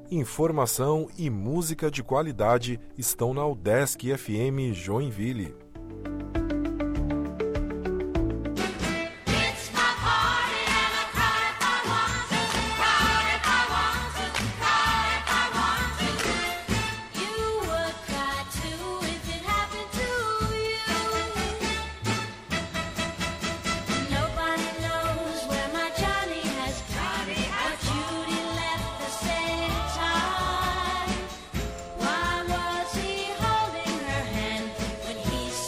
Informação e música de qualidade estão na UDESC FM Joinville. He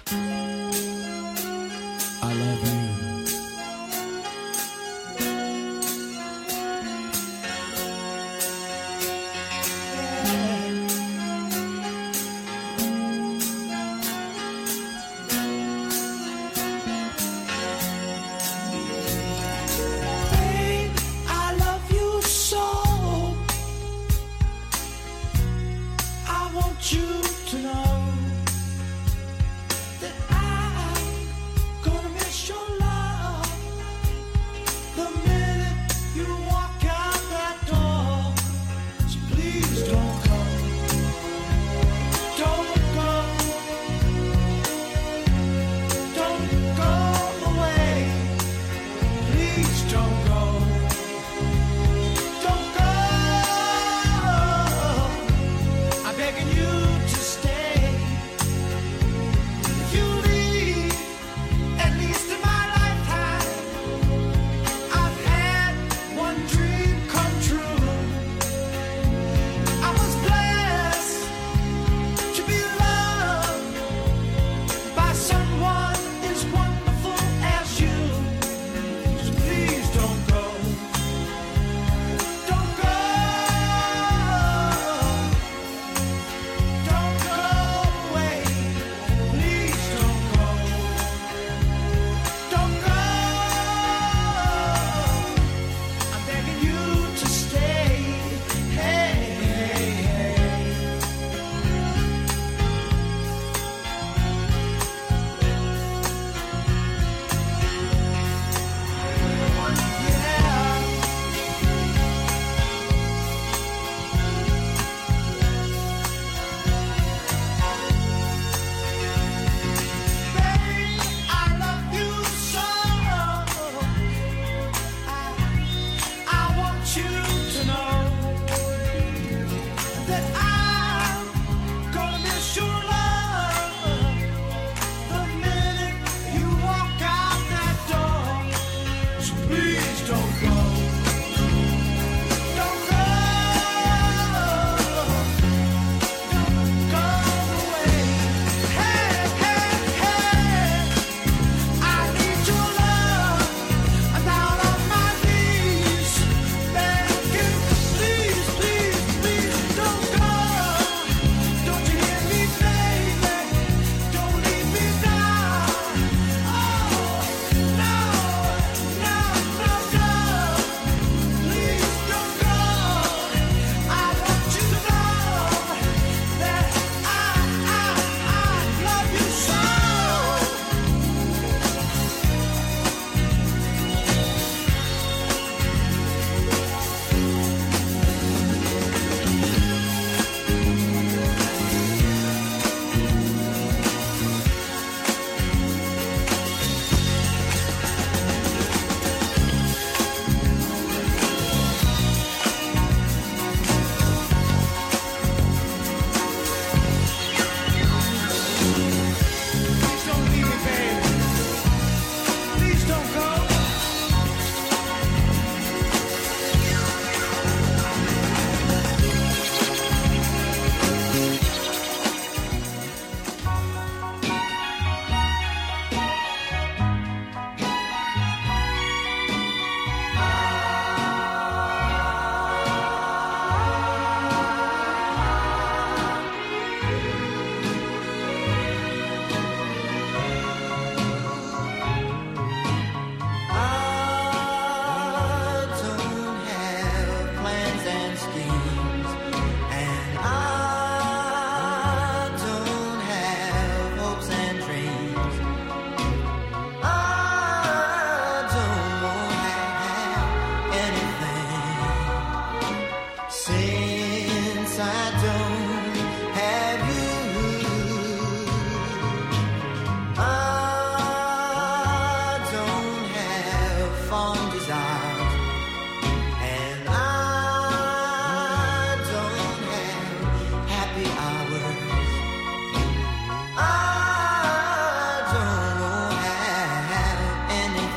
I love you.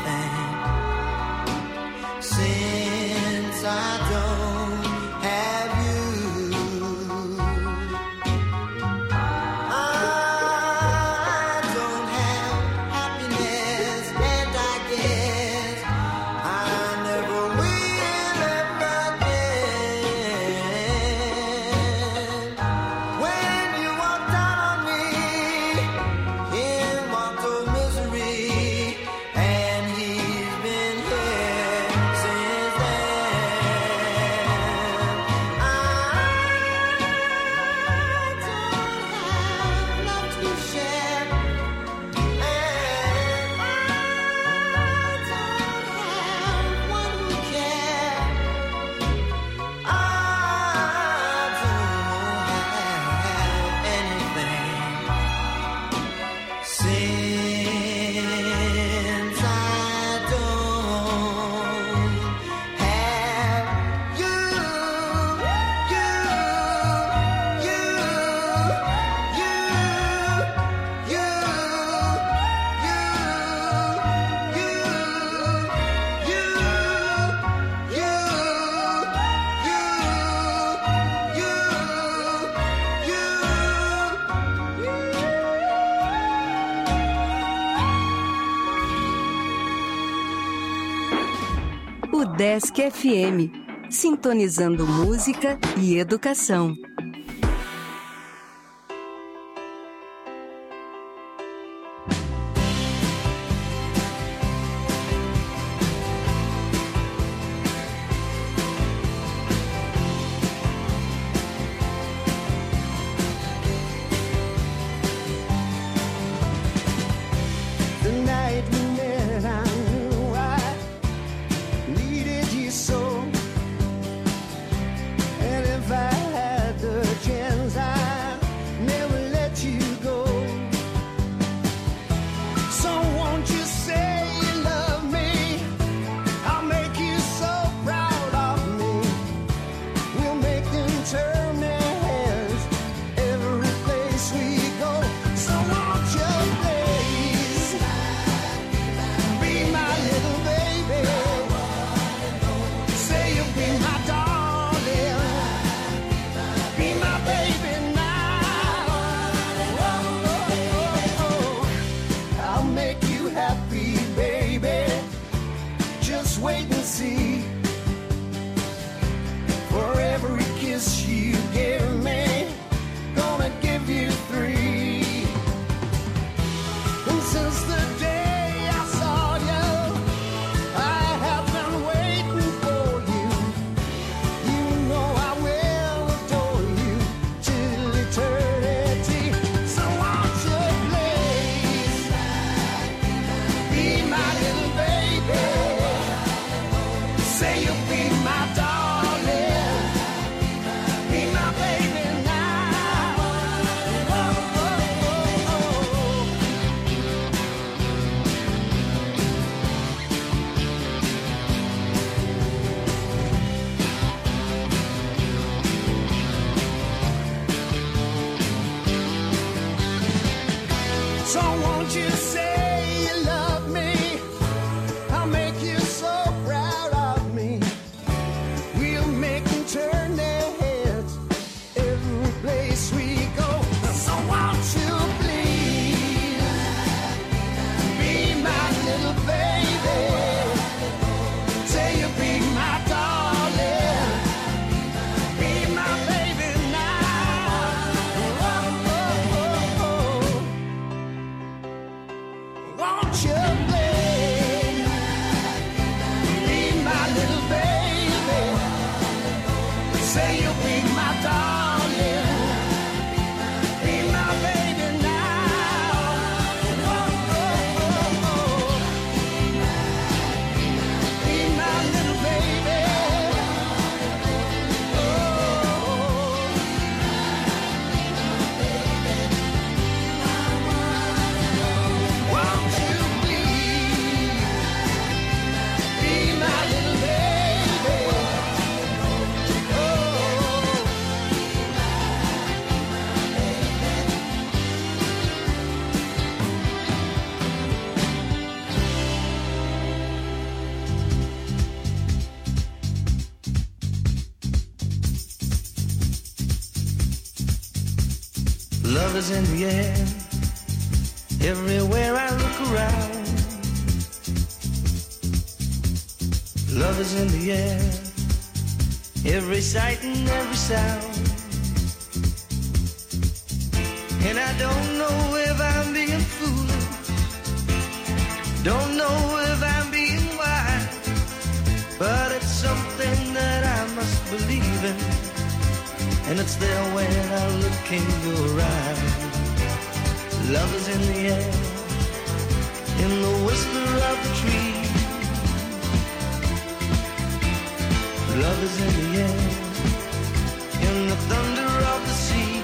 Since I don't have UDESC FM, sintonizando música e educação. Love is in the air, everywhere I look around. Love is in the air, every sight and every sound. And I don't know if I'm being foolish, don't know if I'm being wise, but it's something that I must believe in. And it's there when I look in your eyes. Love is in the air, in the whisper of the tree. Love is in the air, in the thunder of the sea.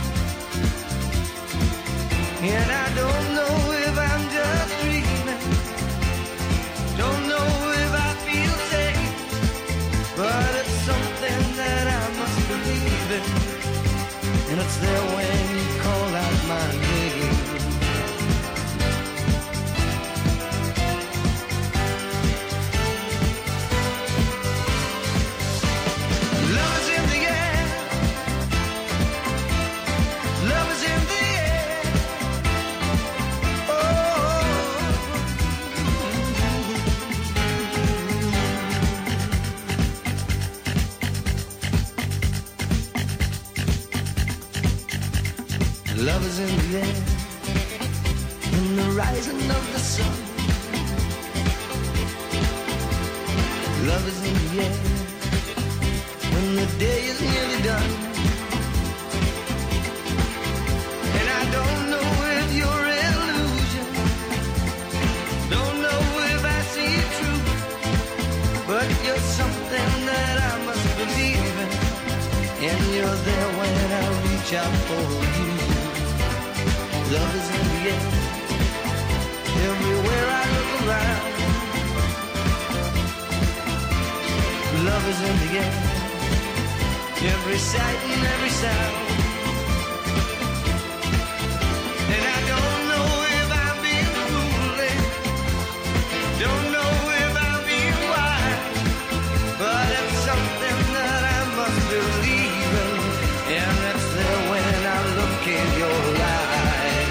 And I don't know if I'm just dreaming, don't know if I feel safe, but it's something that I must believe in. And it's there when you call out my name. Love is in the air, love is in the air. Oh, Love is in the air, in the rising of the sun. Love is in the air, when the day is nearly done. And I don't know if you're illusion, don't know if I see it true, but you're something that I must believe in, and you're there when I reach out for you. Love is in the air, everywhere I look around. Love is in the air, every sight and every sound. And I don't know if I'm being foolish, don't know if I'm being wise, but it's something that I must believe in, and it's there when I look in your eyes.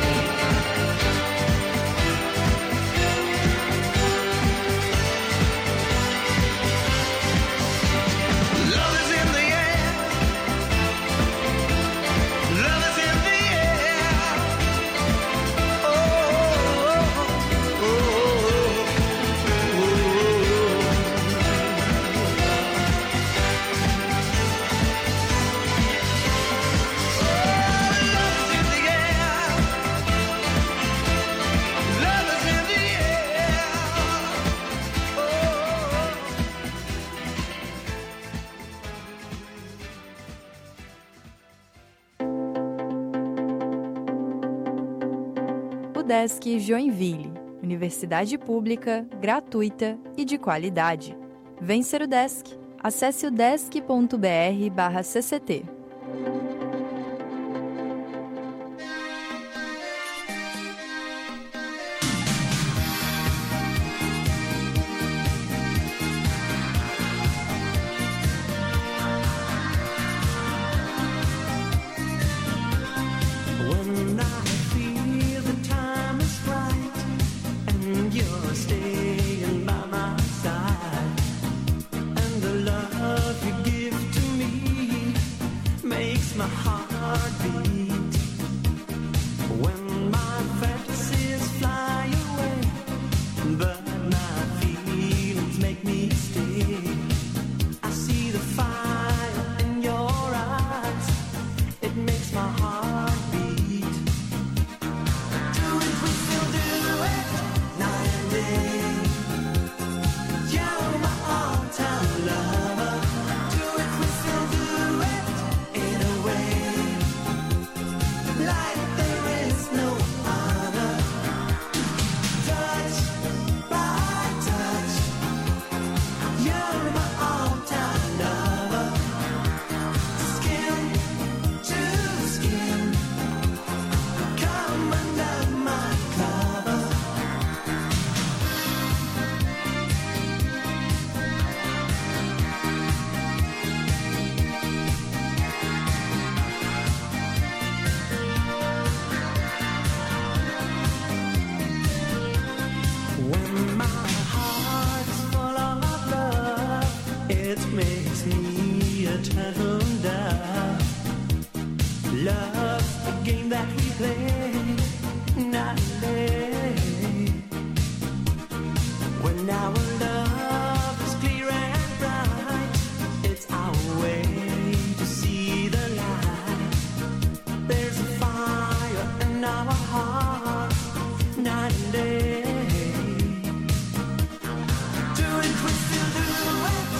UDESC Joinville, universidade pública, gratuita e de qualidade. Vem ser UDESC. Acesse udesc.br/cct.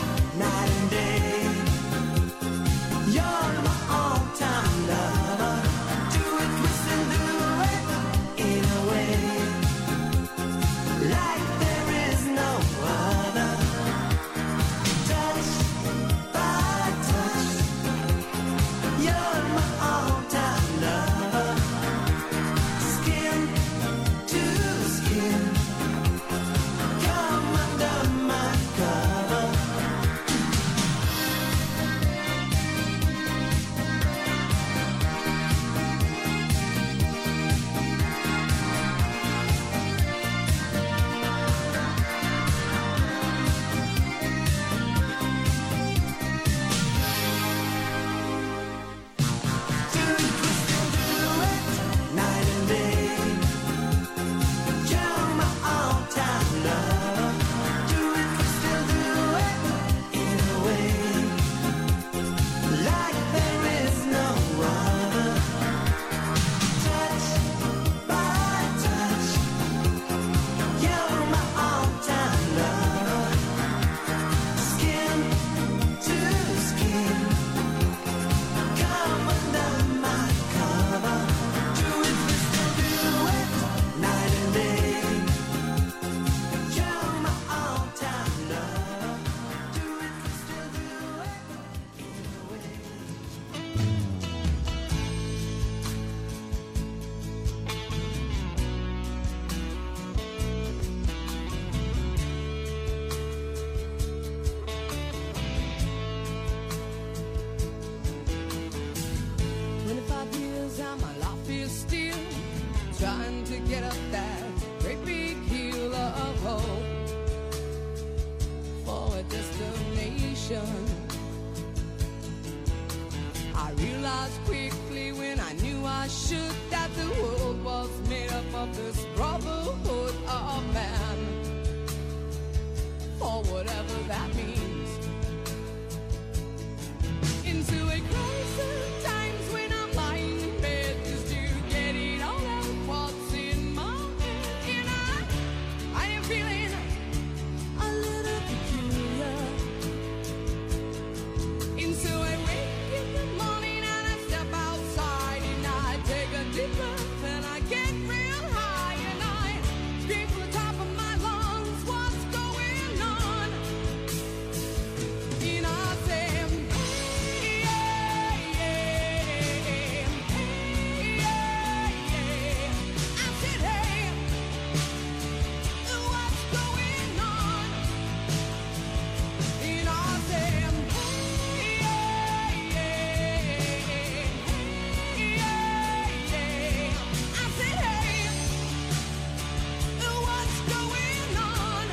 You're my all-time lover. and my life is still trying to get up that great big hill of hope for a destination. I realized quickly when I knew I should that the world was made up of this brotherhood of man, for whatever that means. Into a crisis times when I'm lying in bed just to get it all out what's in my head. And I am feeling a little peculiar. Into a wake in the morning and I step outside and I take a deep breath and I get real high and I scream from the top of my lungs, what's going on? And I say, hey, yeah, yeah, hey, yeah, yeah. I said, hey, what's going on? And I say, hey, yeah, yeah, hey, yeah, yeah. I said, hey, what's going on?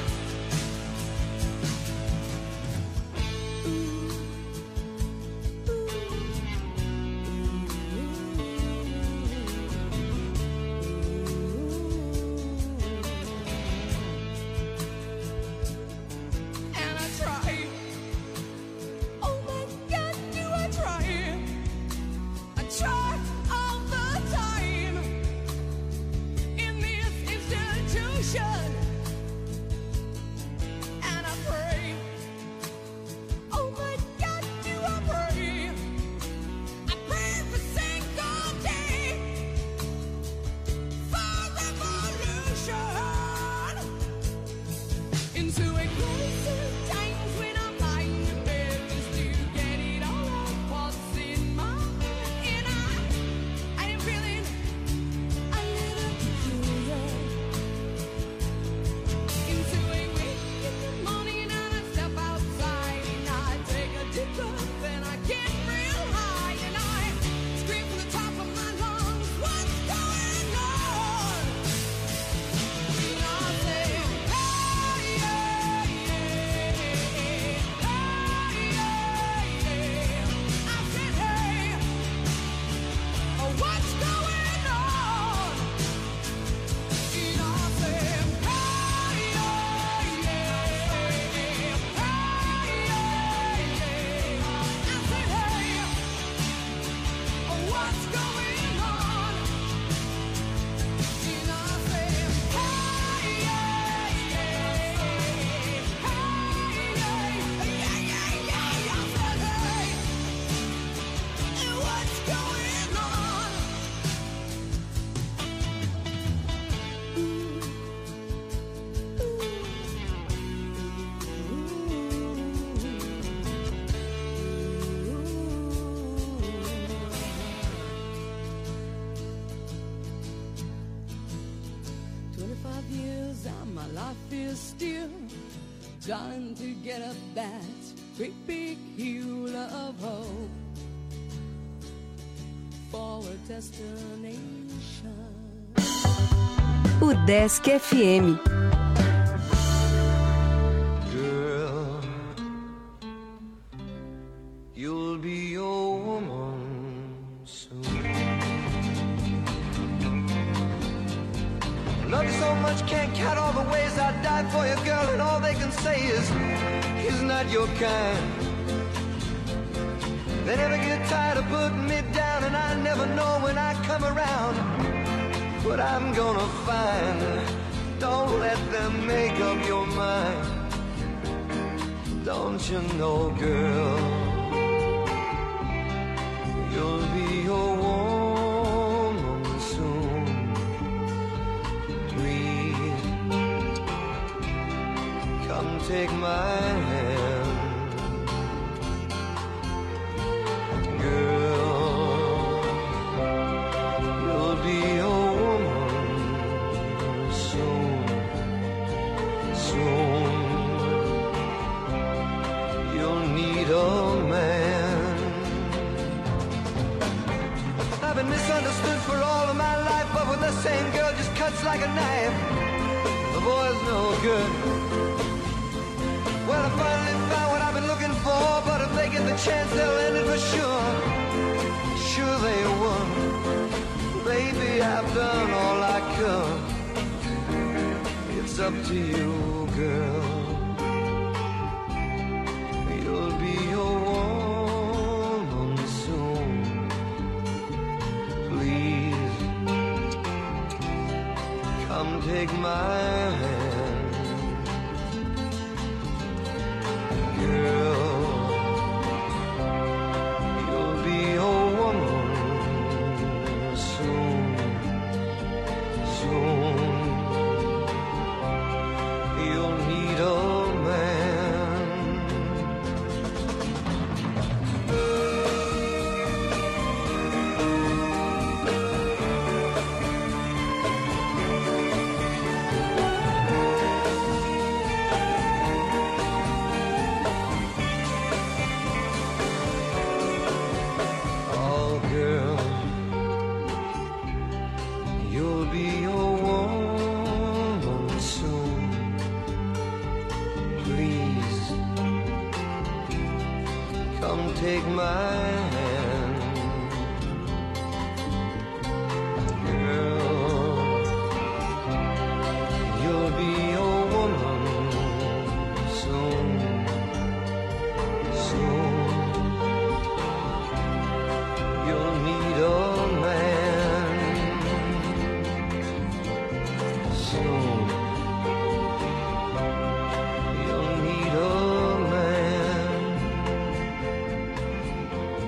And I try. Oh my God, do I try? I try all the time in this institution. And I pray. Oh my God, do I pray? I pray every single day for revolution. Into a crisis times when I'm lying in bed just to get it all out what's in my head. And I am feeling a little peculiar. Into a wake in the morning and I step outside and I take a deep breath and I get real high and I scream from the top of my lungs, what's going on? And I say, hey, yeah, yeah, hey, yeah, yeah. I said, hey, what's going on? And I said, hey, yeah, yeah, hey, yeah, yeah. I said, hey, what's going on? And I said, hey, yeah, yeah, hey, yeah, yeah. I said, hey, what's going on? Years and my life is still trying to get up that great big hill of hope for a destination. O Desk FM. Girl, you'll be your woman soon. Love you so much, can't count all the ways I'd die for you, girl, and all they can say is, he's not your kind. They never get tired of putting me down, and I never know when I come around what I'm gonna find. Don't let them make up your mind. Don't you know, girl, you'll be your woman soon. Please, come take my hand. Girl, you'll be your woman soon. Soon, you'll need a man. the same girl just cuts like a knife. The boy's no good. Well, I finally found what I've been looking for, but if they get the chance, they'll end it for sure. Sure they won. Baby, I've done all I could. It's up to you, girl. You'll be a woman soon. Please, come take my hand. Girl, you'll be a woman soon, soon. You'll need a man. Oh, girl, you'll be a woman soon. Please, come take my hand. Girl, you'll be a woman soon, soon. You'll need a man soon. You'll need a man.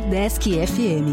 Desk FM.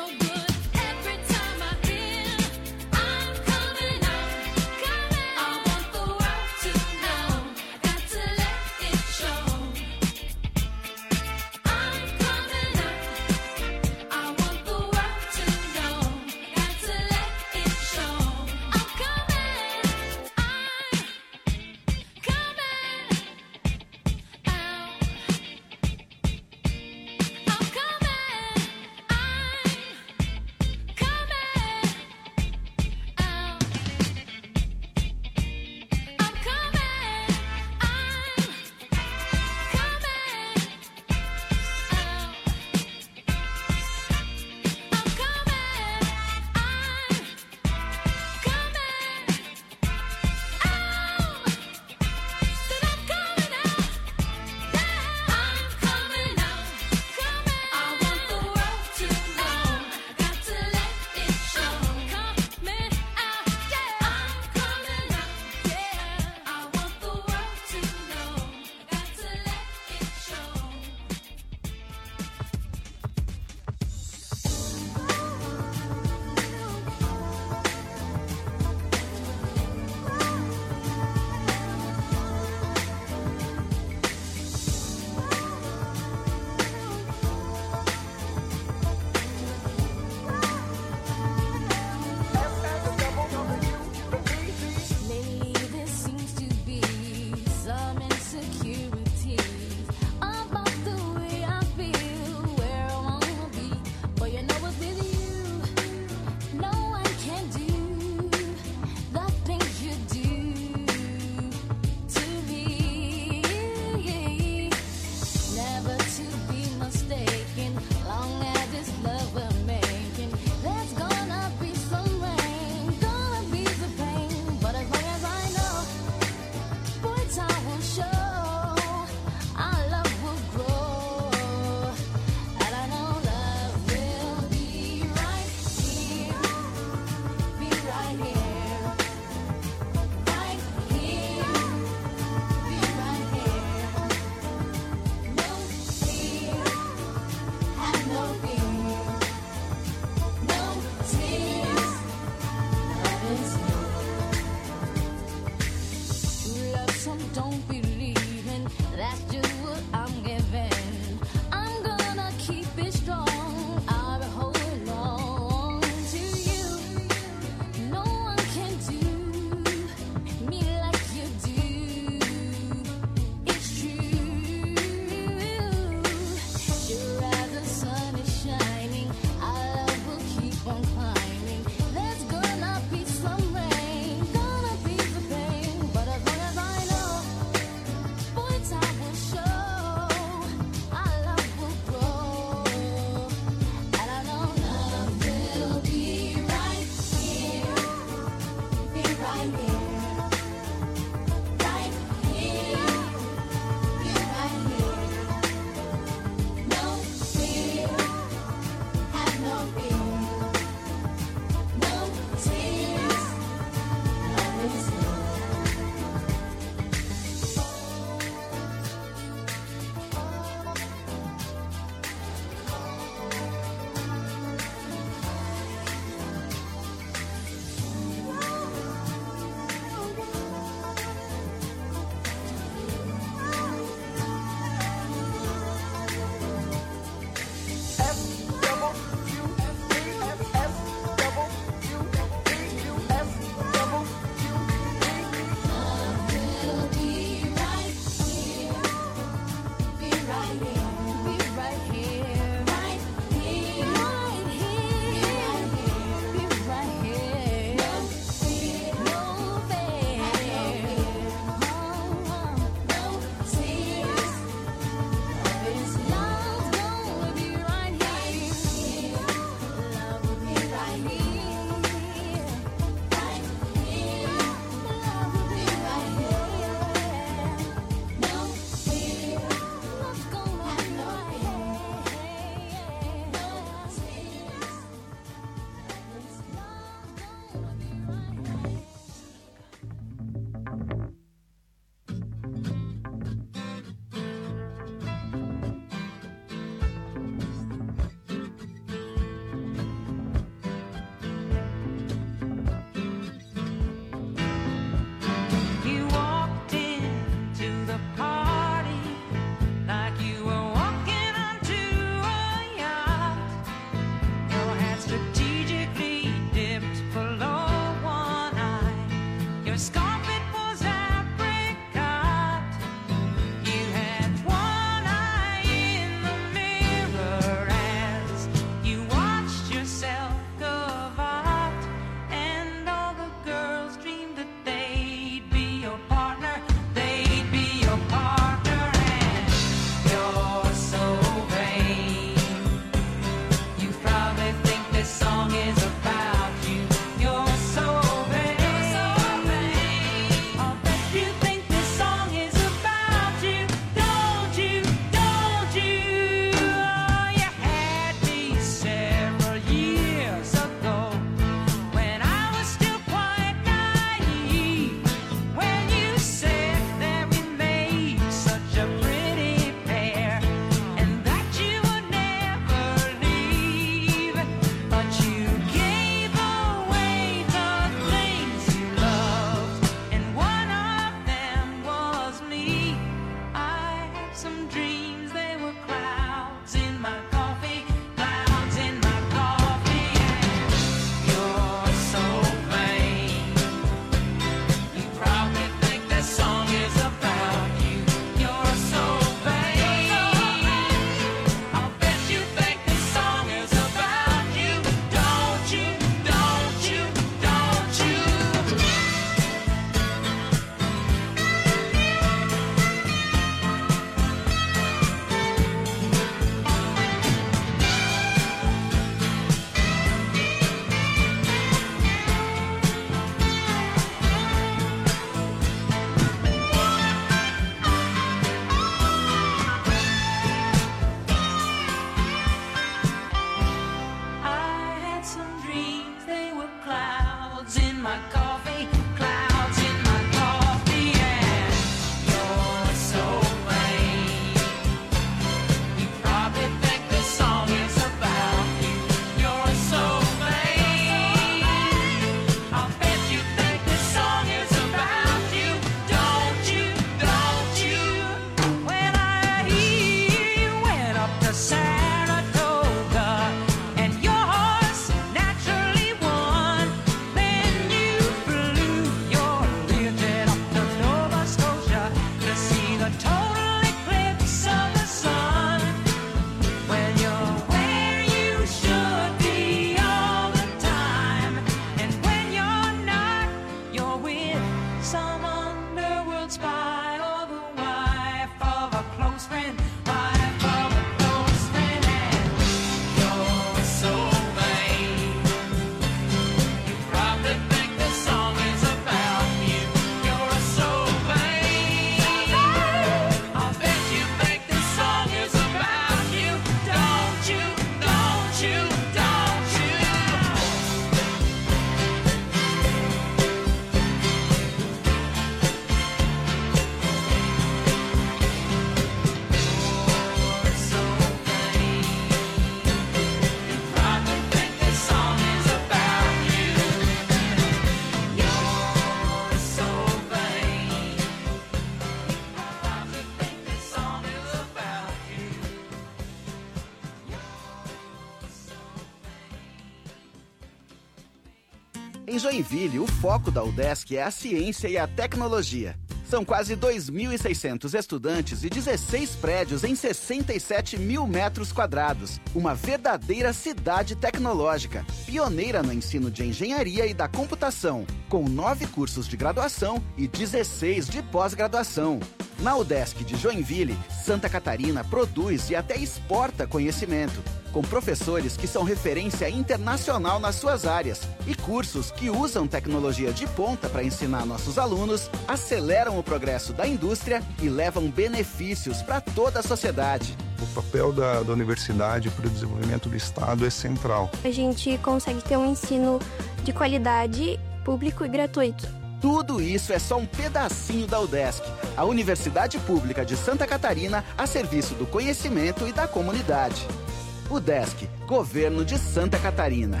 Em Joinville, o foco da UDESC é a ciência e a tecnologia. São quase 2.600 estudantes e 16 prédios em 67 mil metros quadrados. Uma verdadeira cidade tecnológica, pioneira no ensino de engenharia e da computação, com 9 cursos de graduação e 16 de pós-graduação. Na UDESC de Joinville, Santa Catarina produz e até exporta conhecimento, com professores que são referência internacional nas suas áreas e cursos que usam tecnologia de ponta para ensinar nossos alunos, aceleram o progresso da indústria e levam benefícios para toda a sociedade. O papel da universidade para o desenvolvimento do Estado é central. A gente consegue ter um ensino de qualidade, público e gratuito. Tudo isso é só um pedacinho da UDESC, a Universidade Pública de Santa Catarina a serviço do conhecimento e da comunidade. UDESC, Governo de Santa Catarina.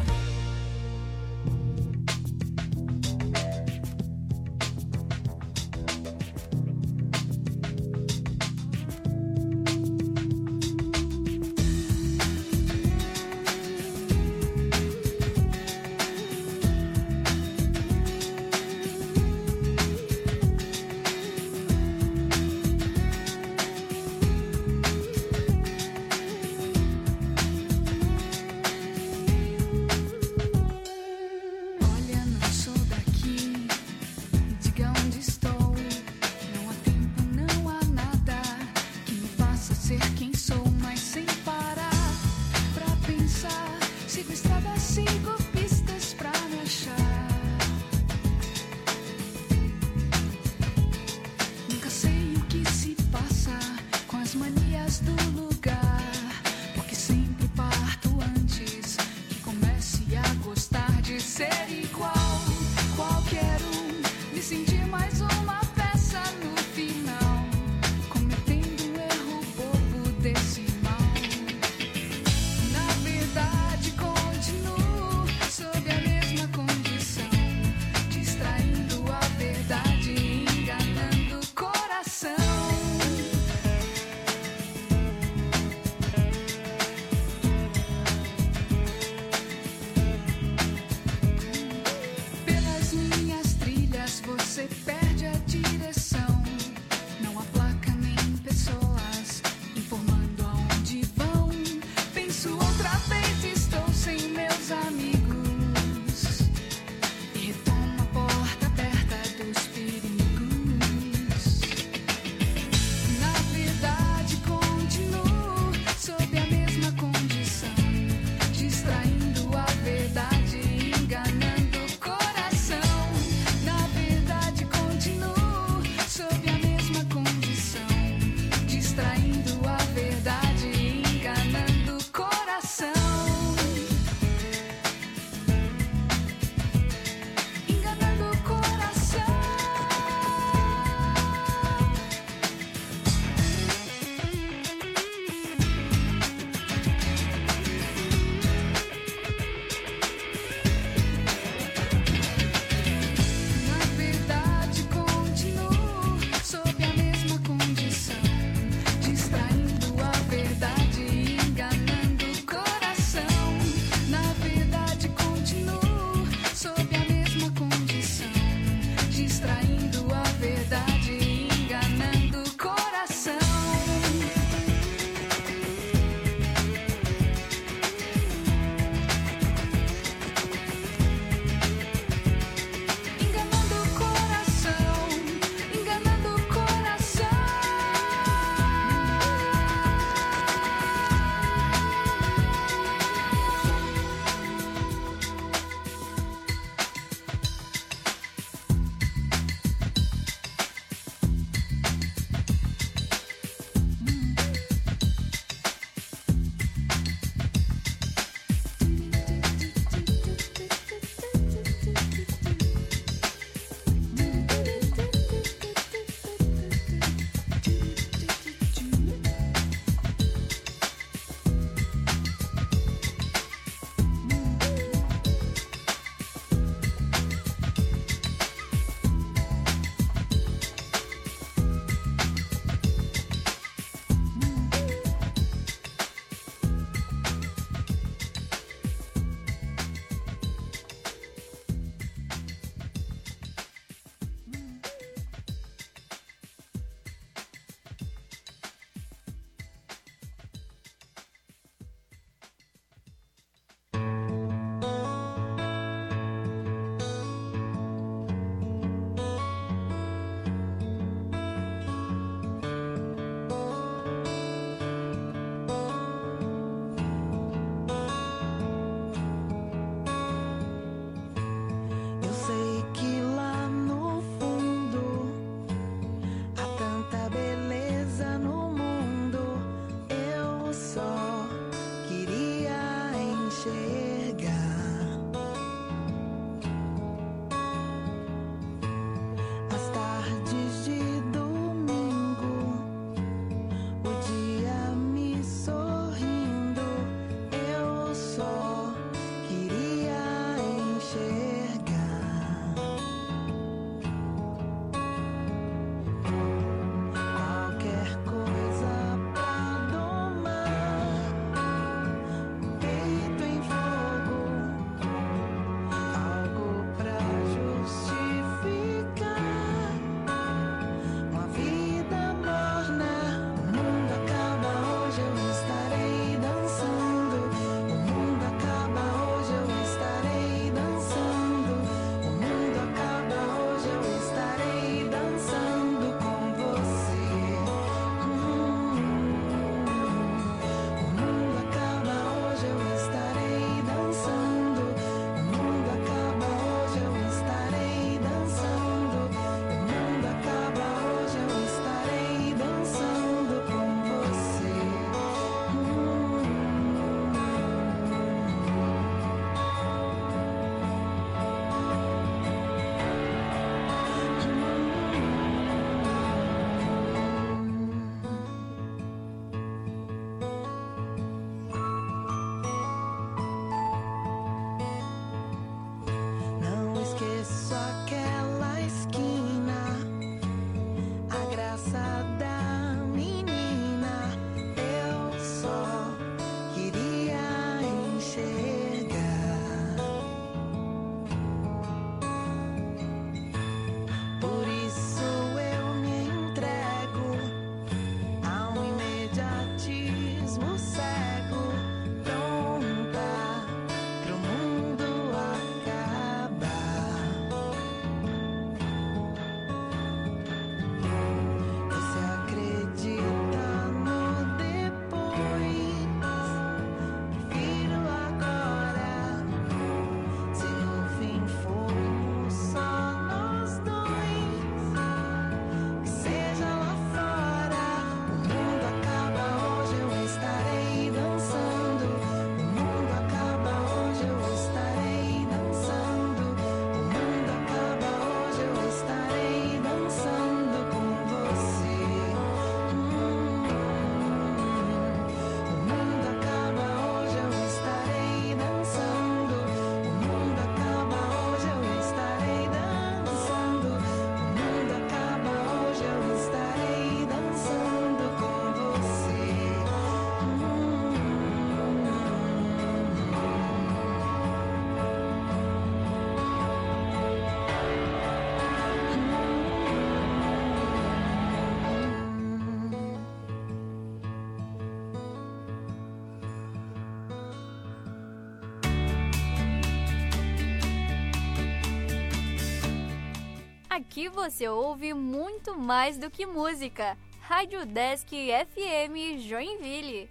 Aqui você ouve muito mais do que música. Rádio Desk FM Joinville.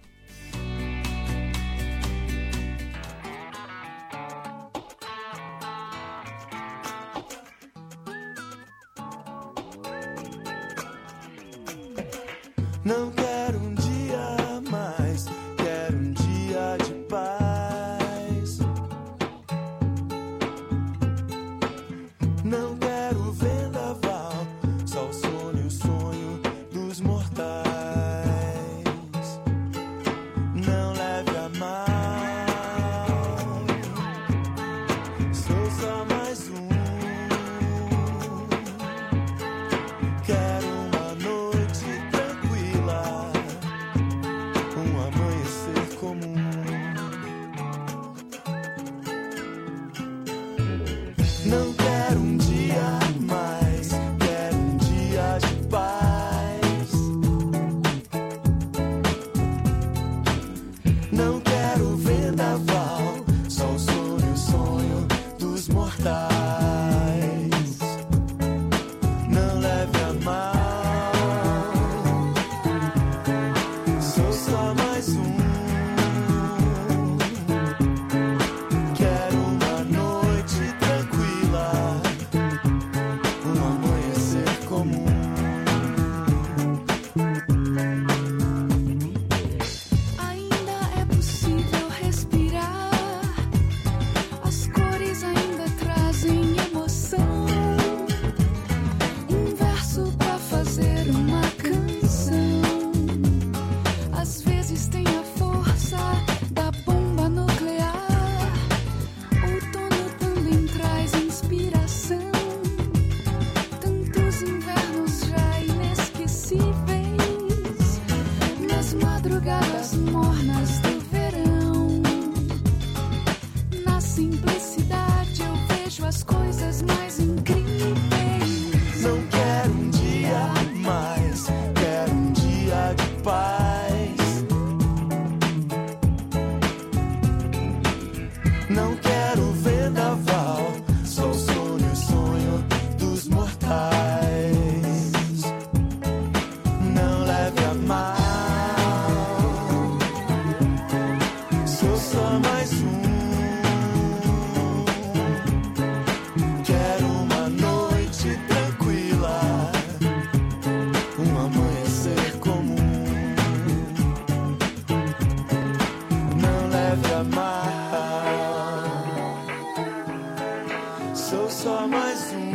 Não quero um dia a mais, quero um dia de paz. Não quero vendaval, só o sonho dos mortais. Não leve a mal, sou só mais um. Quero uma noite tranquila, um amanhecer comum. Não quero um dia a mais, quero um dia de paz. Não quero vendaval, só o sonho dos mortais. Não leve a mal, sou só mais um. Quero uma noite tranquila, um amanhecer comum. Ainda é possível respirar, as cores ainda trazem emoção. Um verso pra fazer uma canção, às vezes tem a força da bomba nuclear. Outono também traz inspiração, tantos invernos já inesquecíveis, nas madrugadas mornas do verão. Na simplicidade eu vejo as coisas mais incríveis. Não quero um dia a mais, quero um dia de paz. Não quero vendaval, só o sonho dos mortais. Não leve a mal, sou só mais um. Quero uma noite tranquila, um amanhecer comum. Não leve a mal, sou só mais um.